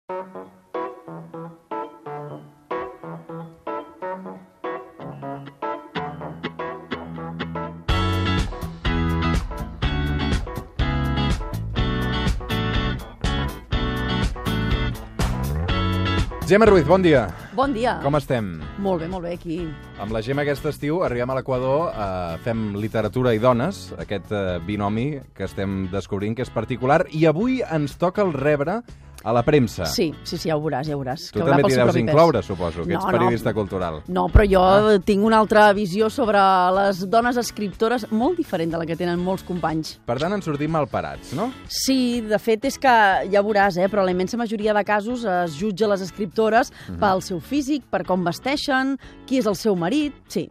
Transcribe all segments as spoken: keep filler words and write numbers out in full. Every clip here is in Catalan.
Gemma Ruiz, bon dia. Bon dia. Com estem? Molt bé, molt bé, aquí. Amb la Gemma aquest estiu arribem a l'Equador, eh, fem literatura i dones, aquest eh, binomi que estem descobrint que és particular, i avui ens toca el rebre a la premsa. Sí, sí, sí, ja ho veuràs, ja ho veuràs. Tu també t'hi deus incloure, suposo, que ets no, periodista no. cultural. No, però jo ah. tinc una altra visió sobre les dones escriptores molt diferent de la que tenen molts companys. Per tant, ens sortim malparats, no? Sí, de fet és que ja veuràs, eh, però la immensa majoria de casos es jutja les escriptores uh-huh. pel seu físic, per com vesteixen, qui és el seu marit. Sí,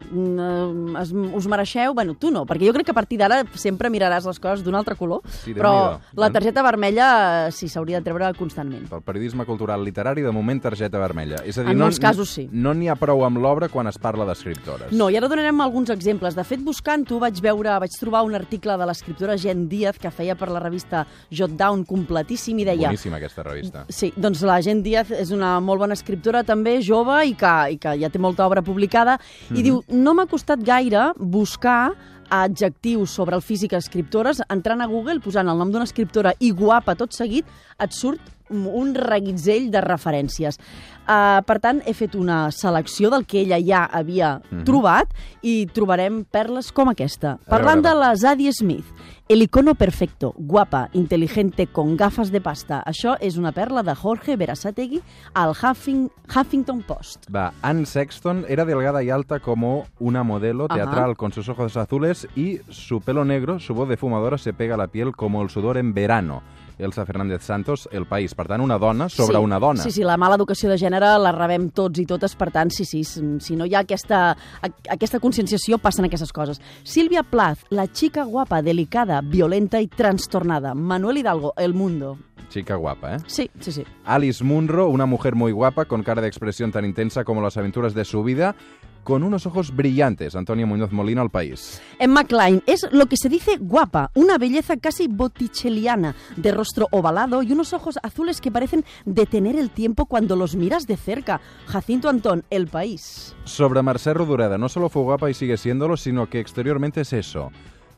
es, us mereixeu... Bueno, tu no, perquè jo crec que a partir d'ara sempre miraràs les coses d'un altre color, sí, però la targeta vermella sí s'hauria de treure constantment. Pel periodisme cultural literari, de moment, targeta vermella. És a dir, en no, molts casos, sí. No n'hi ha prou amb l'obra quan es parla d'escriptores. No, i ara donarem alguns exemples. De fet, buscant-ho, vaig veure, vaig trobar un article de l'escriptora Jen Díaz que feia per la revista Jot Down, completíssim, i deia... Boníssima, aquesta revista. Sí, doncs la Jen Díaz és una molt bona escriptora, també jove, i que, i que ja té molta obra publicada, mm-hmm. i diu, no m'ha costat gaire buscar adjectius sobre el físic escriptores, entrant a Google, posant el nom d'una escriptora i guapa tot seguit, et surt un reguitzell de referències. Uh, per tant, he fet una selecció del que ella ja havia mm-hmm. trobat i trobarem perles com aquesta. A Parlant veure, de la Zadie Smith, el icono perfecto, guapa, inteligente, con gafas de pasta. Això és una perla de Jorge Berasategui al Huffing, Huffington Post. Va, Anne Sexton era delgada y alta como una modelo teatral, uh-huh. con sus ojos azules y su pelo negro, su voz de fumadora se pega a la piel como el sudor en verano. Elsa Fernández Santos, El País. Per tant, una dona sobre sí, una dona. Sí, sí, la mala educació de gènere la rebem tots i totes, per tant, sí, sí, si no hi ha aquesta, aquesta conscienciació, passen aquestes coses. Sílvia Plath, la chica guapa, delicada, violenta y trastornada. Manuel Hidalgo, El Mundo. Chica guapa, ¿eh? Sí, sí, sí. Alice Munro, una mujer muy guapa, con cara de expresión tan intensa como las aventuras de su vida, con unos ojos brillantes. Antonio Muñoz Molina, El País. Emma Klein es lo que se dice guapa, una belleza casi botticelliana, de rostro ovalado y unos ojos azules que parecen detener el tiempo cuando los miras de cerca. Jacinto Antón, El País. Sobre Mercè Rodoreda, no solo fue guapa y sigue siéndolo, sino que exteriormente es eso.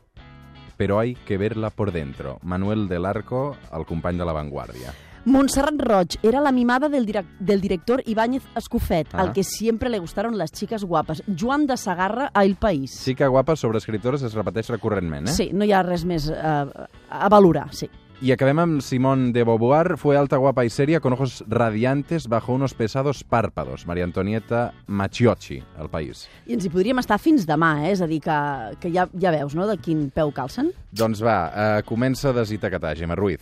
Pero hay que verla por dentro. Manuel del Arco, el company de La Vanguardia. Montserrat Roig era la mimada del, direc del director Ibáñez Escofet, ah. al que siempre le gustaron las chicas guapas. Joan de Sagarra, a El País. Chica guapa sobre escriptores es repeteix recurrentment, eh? Sí, no hi ha res més eh, a valorar, sí. Y acabem amb Simone de Beauvoir. Fue alta, guapa y seria, con ojos radiantes bajo unos pesados párpados. María Antonieta Machiocchi, El País. I ens hi podríem estar fins demà, eh? És a dir, que, que ja, ja veus, no?, de quin peu calcen. Doncs va, eh, comença a desitacatar, Gemma Ruiz.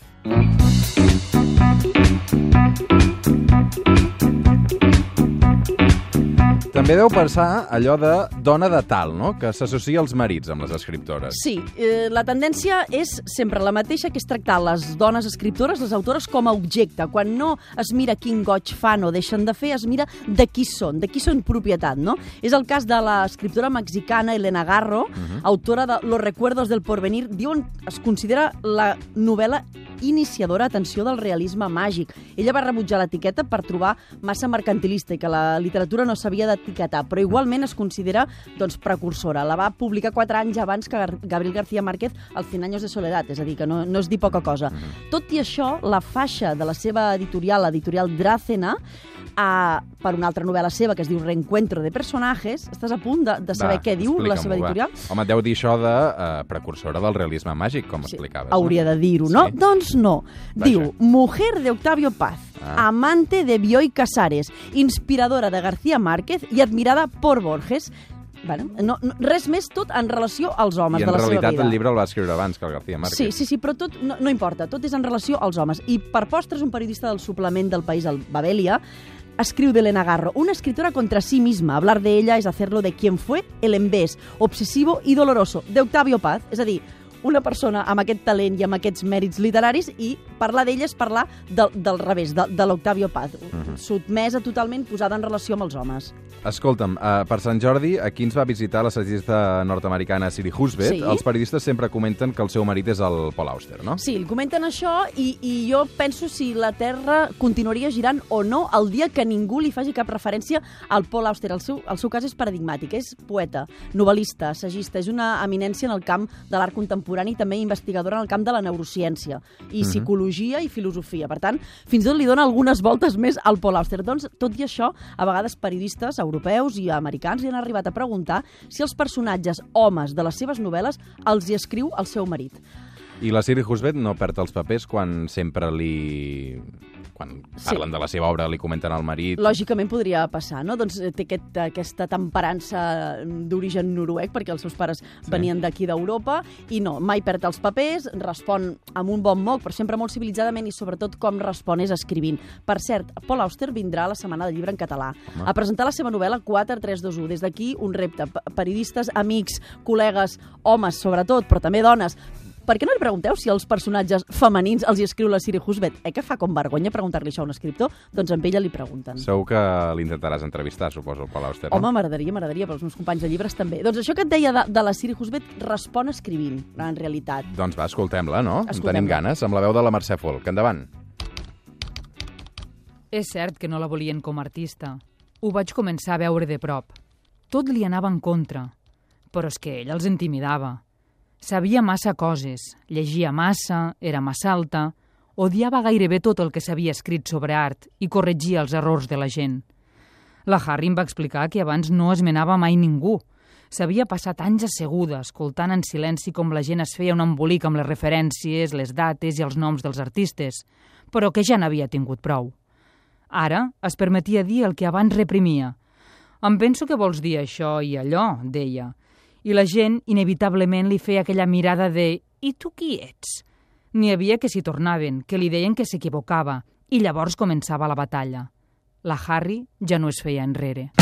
També deu pensar allò de dona de tal, no?, que s'associa als marits amb les escriptores. Sí, eh, la tendència és sempre la mateixa, que és tractar les dones escriptores, les autores, com a objecte. Quan no es mira quin goig fan o deixen de fer, es mira de qui són, de qui són propietat, no? És el cas de l'escriptora mexicana Elena Garro, uh-huh. autora de Los recuerdos del porvenir. Diuen, es considera la novel·la iniciadora, atenció, del realisme màgic. Ella va rebutjar l'etiqueta per trobar massa mercantilista i que la literatura no s'havia d'etiquetar, però igualment es considera, doncs, precursora. La va publicar quatre anys abans que Gabriel García Márquez, El cien años de soledad, és a dir, que no, no és dir poca cosa. Tot i això, la faixa de la seva editorial, l'editorial Drácena, a, per una altra novel·la seva que es diu Reencuentro de personajes. Estàs a punt de, de saber va, què diu la seva editorial? Va. Home, deu dir això de uh, precursora del realisme màgic, com sí, explicaves. Hauria no? de dir-ho, no? Sí. Doncs no. Vaja. Diu, mujer de Octavio Paz, ah. amante de Bioy Casares, inspiradora de García Márquez i admirada por Borges. Bueno, no, no, res més, tot en relació als homes de la seva vida. I en realitat el llibre el va escriure abans que el García Márquez. Sí, sí, sí, però tot no, no importa, tot és en relació als homes. I per postres, un periodista del suplement del País, el Babelia, escriu de Elena Garro, una escritora contra sí misma. Hablar de ella es hacerlo de quien fue el embés, obsesivo y doloroso, de Octavio Paz. És a dir, una persona amb aquest talent i amb aquests mèrits literaris i parlar d'ella és parlar del, del revés, de, de l'Octavio Paz, uh-huh. sotmesa totalment, posada en relació amb els homes. Escolta'm, uh, per Sant Jordi, aquí ens va visitar l'assagista nord-americana Siri Husbeth. Sí. Els periodistes sempre comenten que el seu marit és el Paul Auster, no? Sí, comenten això i, i jo penso si la Terra continuaria girant o no el dia que ningú li faci cap referència al Paul Auster. El seu, el seu cas és paradigmàtic. És poeta, novel·lista, assagista, és una eminència en el camp de l'art contemporani i també investigadora en el camp de la neurociència i uh-huh. psicologia i filosofia. Per tant, fins i tot li dona algunes voltes més al Paul Auster. Doncs, tot i això, a vegades periodistes europeus i americans li han arribat a preguntar si els personatges homes de les seves novel·les els hi escriu el seu marit. I la Siri Husbeth no perd els papers quan sempre li... quan parlen sí. de la seva obra, li comenten al marit... Lògicament podria passar, no? Doncs té aquest, aquesta temperança d'origen noruec, perquè els seus pares sí. venien d'aquí d'Europa, i no, mai perd els papers, respon amb un bon moc, però sempre molt civilitzadament, i sobretot com respon és escrivint. Per cert, Paul Auster vindrà a la Setmana del Llibre en català Home. a presentar la seva novel·la quatre tres dos u. Des d'aquí, un repte. Periodistes, amics, col·legues, homes, sobretot, però també dones. Per què no li pregunteu si els personatges femenins els hi escriu la Siri Husbeth? Eh que fa com vergonya preguntar-li això a un escriptor? Doncs amb ella li pregunten. Segur que l'intentaràs entrevistar, suposo, el Paul Auster, no? Home, m'agradaria, m'agradaria, però els meus companys de llibres també. Doncs això que et deia de, de la Siri Husbeth respon escrivint, en realitat. Doncs va, escoltem-la, no? Escoltem-la. Tenim ganes, amb la veu de la Mercè Folk. Endavant. És cert que no la volien com a artista. Ho vaig començar a veure de prop. Tot li anava en contra, però és que ell els intimidava. Sabia massa coses, llegia massa, era massa alta, odiava gairebé tot el que s'havia escrit sobre art i corregia els errors de la gent. La Harry em va explicar que abans no esmenava mai ningú. S'havia passat anys asseguda, escoltant en silenci com la gent es feia un embolic amb les referències, les dates i els noms dels artistes, però que ja n'havia tingut prou. Ara es permetia dir el que abans reprimia. Em penso que vols dir això i allò, deia. I la gent, inevitablement, li feia aquella mirada de «I tu qui ets?». N'hi havia que s'hi tornaven, que li deien que s'equivocava, i llavors començava la batalla. La Harry ja no es feia enrere.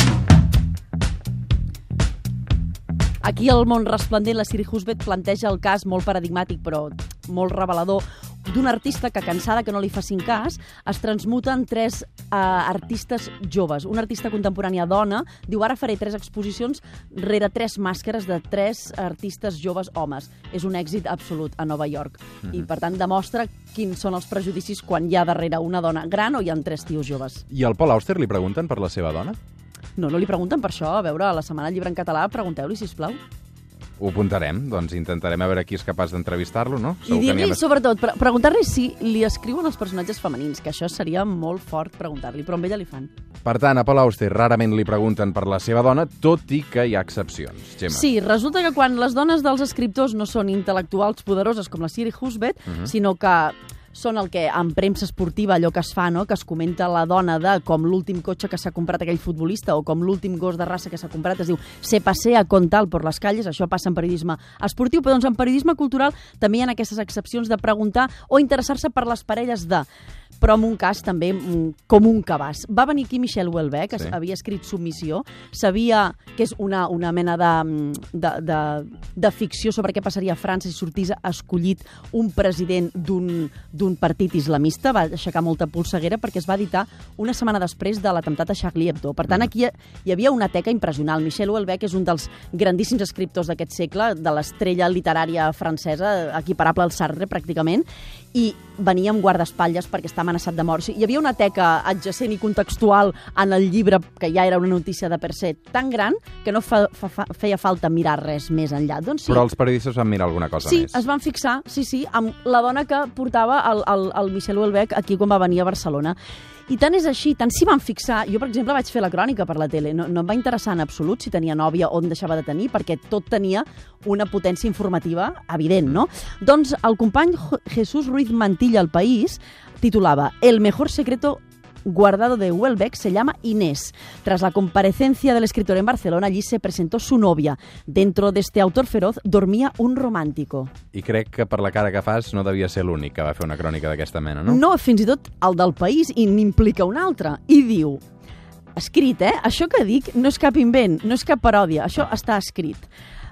Aquí al món resplendent, la Siri Husbeth planteja el cas molt paradigmàtic, però molt revelador, d'un artista que, cansada que no li facin cas, es transmuta en tres uh, artistes joves. Una artista contemporània dona diu ara faré tres exposicions rere tres màscares de tres artistes joves homes. És un èxit absolut a Nova York. Mm-hmm. I, per tant, demostra quins són els prejudicis quan hi ha darrere una dona gran o hi ha tres tios joves. I al Paul Auster li pregunten per la seva dona? No, no li pregunten per això. A veure, a la Setmana del Llibre en català, pregunteu-li, sisplau. Ho apuntarem, doncs intentarem a veure qui és capaç d'entrevistar-lo, no? I dir-li, més... sobretot, pre preguntar-li si li escriuen els personatges femenins, que això seria molt fort preguntar-li, però amb ella li fan. Per tant, a Paul Auster rarament li pregunten per la seva dona, tot i que hi ha excepcions. Gemma. Sí, resulta que quan les dones dels escriptors no són intel·lectuals poderoses com la Siri Husbeth, uh-huh. sinó que són el que en premsa esportiva allò que es fa, no? Que es comenta la dona de com l'últim cotxe que s'ha comprat aquell futbolista o com l'últim gos de raça que s'ha comprat, es diu se pasea con tal por las calles, això passa en periodisme esportiu, però doncs en periodisme cultural també hi ha aquestes excepcions de preguntar o interessar-se per les parelles de... però en un cas també com un cabàs. Va venir aquí Michel Houellebecq, que sí. havia escrit Submissió, sabia que és una, una mena de, de, de, de ficció sobre què passaria a França si sortís escollit un president d'un d'un partit islamista, va aixecar molta polseguera perquè es va editar una setmana després de l'atemptat a Charlie Hebdo. Per tant, aquí hi havia una teca impressionant. Michel Houellebecq és un dels grandíssims escriptors d'aquest segle, de l'estrella literària francesa, equiparable al Sartre, pràcticament, i venia amb guardaespatlles perquè està amenaçat de mort. Hi havia una teca adjacent i contextual en el llibre, que ja era una notícia de per se tan gran que no fa, fa, feia falta mirar res més enllà. Doncs sí. Però els periodistes van mirar alguna cosa sí, més. Sí, es van fixar, sí, sí, amb la dona que portava el, el, el Michel Houellebecq aquí quan va venir a Barcelona. I tant és així, tant s'hi van fixar. Jo, per exemple, vaig fer la crònica per la tele. No, no em va interessar en absolut si tenia nòvia o en deixava de tenir, perquè tot tenia una potència informativa evident, no? Doncs el company Jesús Ruiz Mantilla al País titulava El mejor secreto guardado de Houellebecq se llama Inés. Tras la comparecencia del escritor en Barcelona, allí se presentó su novia. Dentro de este autor feroz dormia un romàntico. I crec que per la cara que fas no devia ser l'únic que va fer una crònica d'aquesta mena, no? No, fins i tot el del País i n'implica un altre. I diu, escrit, eh? Això que dic no és cap invent, no és cap paròdia, això està escrit.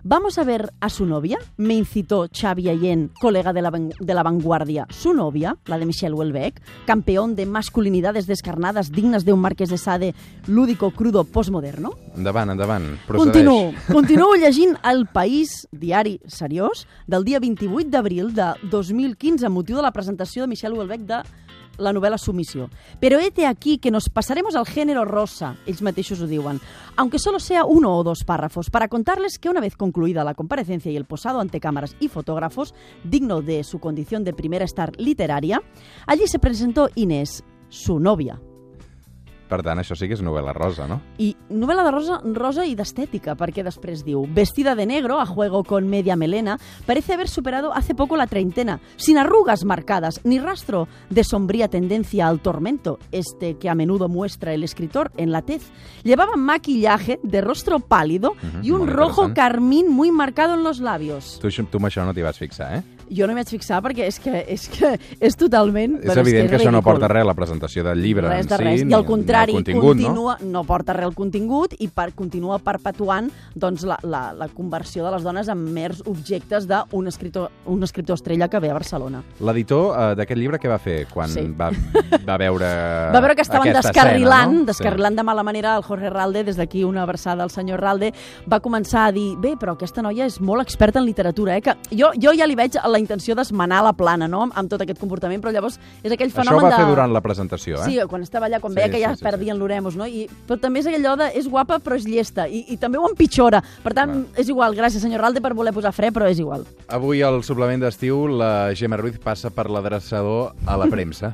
Vamos a ver a su novia, me incitó Xavi Allén, colega de la, de la Vanguardia. Su novia, la de Michel Houellebecq, campeón de masculinidades descarnadas dignes d'un Marquès de Sade lúdico, crudo, postmoderno. Endavant, endavant, procedeix. Continuo, continuo llegint El País, diari seriós, del dia vint-i-vuit d'abril de dos mil quinze, amb motiu de la presentació de Michel Houellebecq de la novel·la Sumisión. Pero hete aquí que nos pasaremos al género rosa, ells mateixos ho diuen, aunque solo sea uno o dos párrafos, para contarles que una vez concluida la comparecencia y el posado ante cámaras y fotógrafos, digno de su condición de primera star literaria, allí se presentó Inés, su novia. Per tant, això sí que és novel·la rosa, no? I novel·la de rosa, rosa y de estética, perquè després diu, vestida de negro, a juego con media melena, parece haber superado hace poco la treintena, sin arrugas marcadas, ni rastro de sombría tendencia al tormento, este que a menudo muestra el escritor en la tez. Llevaba maquillaje de rostro pálido uh-huh, y un rojo carmín muy marcado en los labios. Tu, tu amb això no t'hi vas fixar, eh? Jo no m'hi vaig fixar perquè és que és, que és totalment... És evident és que, que això no porta res a la presentació del llibre res en de res. si, I al contrari, el contingut, continua, no? no porta res al contingut i per, continua perpetuant doncs, la, la, la conversió de les dones en mers objectes d'un escriptor, un escriptor estrella que ve a Barcelona. L'editor uh, d'aquest llibre què va fer quan sí. va, va veure Va veure que estaven descarrilant, escena, no? descarrilant sí. de mala manera el Jorge Ralde, des d'aquí una abraçada al senyor Ralde, va començar a dir, bé, però aquesta noia és molt experta en literatura, eh? Que jo, jo ja li veig la intenció d'esmenar a la plana, no?, amb tot aquest comportament, però llavors és aquell fenomen de... Això ho va fer durant la presentació, eh? Sí, quan estava allà, quan sí, veia que ja sí, sí, perdien sí. l'Oremus, no? I, però també és allò de, és guapa però és llesta, i, i també ho empitjora. Per tant, va. És igual, gràcies senyor Ralde per voler posar fre, però és igual. Avui al suplement d'estiu la Gemma Ruiz passa per l'adreçador a la premsa.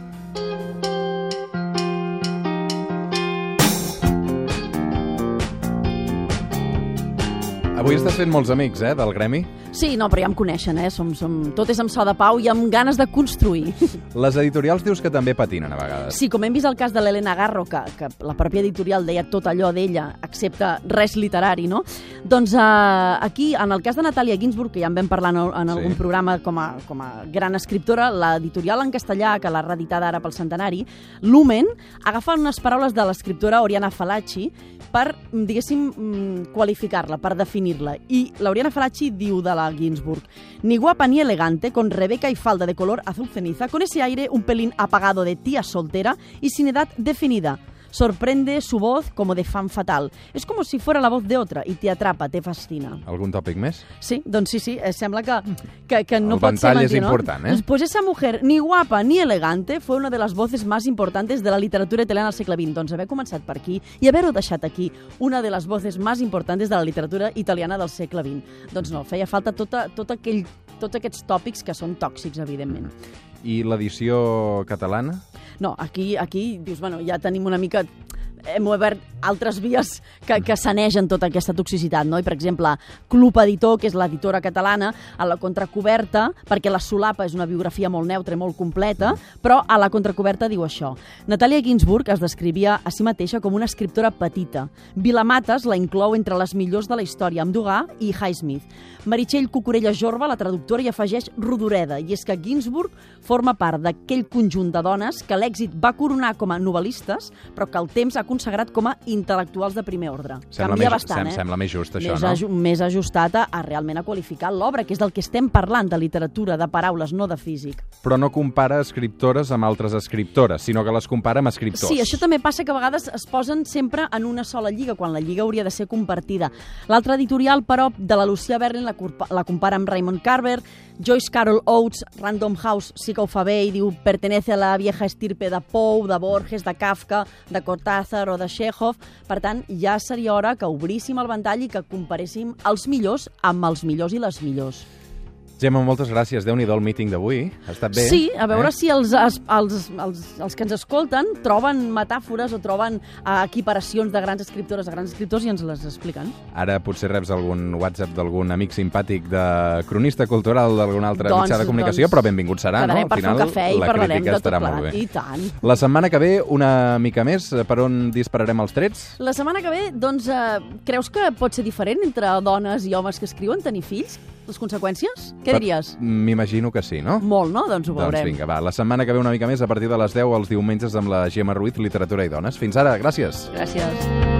Avui estàs fent molts amics, eh, del gremi? Sí, no, però ja em coneixen, eh? Som, som... Tot és amb so de pau i amb ganes de construir. Les editorials dius que també patinen a vegades. Sí, com hem vist el cas de l'Helena Garro, que, que la pròpia editorial deia tot allò d'ella, excepte res literari, no? Doncs eh, aquí, en el cas de Natàlia Ginsburg, que ja en vam parlar en, en algun sí. programa com a, com a gran escriptora, l'editorial en castellà, que l'ha reeditada ara pel centenari, Lumen, agafa unes paraules de l'escriptora Oriana Fallaci per, diguéssim, qualificar-la, per definir-la. I l'Oriana Fallaci diu de la Ginsburg, ni guapa ni elegante, con Rebeca y falda de color azul ceniza, con ese aire un pelín apagado de tía soltera y sin edad definida. Sorprende su voz como de fan fatal. Es como si fuera la voz de otra y te atrapa, te fascina. Algun tòpic més? Sí, doncs sí, sí, sembla que, que, que no el pot ser mentir, és important, ¿no? eh? Pues esa mujer, ni guapa ni elegante, fue una de las voces más importantes de la literatura italiana al segle vint. Doncs haver començat per aquí i haver-ho deixat aquí, una de les voces más importantes de la literatura italiana del segle vint. Doncs no, feia falta tota, tot aquell, tots aquests tòpics que són tòxics, evidentment. I l'edició catalana? No, aquí, aquí dius, bueno, ja tenim una mica... Hem obert altres vies que, que sanegen tota aquesta toxicitat, no? I, per exemple, Club Editor, que és l'editora catalana, a la contracoberta, perquè la solapa és una biografia molt neutra i molt completa, però a la contracoberta diu això. Natàlia Ginsburg es descrivia a si mateixa com una escriptora petita. Vilamatas la inclou entre les millors de la història, amb Dugas i Highsmith. Meritxell Cucurella Jorba, la traductora, hi afegeix Rodoreda, i és que Ginsburg forma part d'aquell conjunt de dones que l'èxit va coronar com a novel·listes, però que el temps ha consagrat com a intel·lectuals de primer ordre. Sembla Canvia més, bastant, sem, eh? Sembla més just, això, més no? Aju més ajustat a, a realment a qualificar l'obra, que és del que estem parlant, de literatura, de paraules, no de físic. Però no compara escriptores amb altres escriptores, sinó que les compara amb escriptors. Sí, això també passa que a vegades es posen sempre en una sola lliga, quan la lliga hauria de ser compartida. L'altra editorial, però, de la Lucia Berlin la, la compara amb Raymond Carver, Joyce Carol Oates, Random House, sí que ho fa bé i diu pertenece a la vieja estirpe de Poe, de Borges, de Kafka, de Cortázar o de Chekhov. Per tant, ja seria hora que obríssim el ventall i que comparéssim els millors amb els millors i les millors. Gemma, moltes gràcies. Déu-n'hi-do el míting d'avui. Ha estat bé? Sí, a veure eh? si els, els, els, els, els que ens escolten troben metàfores o troben uh, equiparacions de grans escriptores a grans escriptors i ens les expliquen. Ara potser reps algun WhatsApp d'algun amic simpàtic de cronista cultural d'algun altre doncs, mitjà de comunicació, doncs, però benvingut serà, no? Al per final, fer un cafè i la parlarem crítica de tot estarà plegat. molt bé. I tant. La setmana que ve, una mica més, per on dispararem els trets? La setmana que ve, doncs, eh, creus que pot ser diferent entre dones i homes que escriuen, tenir fills? Les conseqüències? Què diries? M'imagino que sí, no? Molt, no? Doncs ho veurem. Doncs vinga, va. La setmana que ve una mica més a partir de les deu els diumenges amb la Gemma Ruiz, Literatura i Dones. Fins ara, gràcies. Gràcies.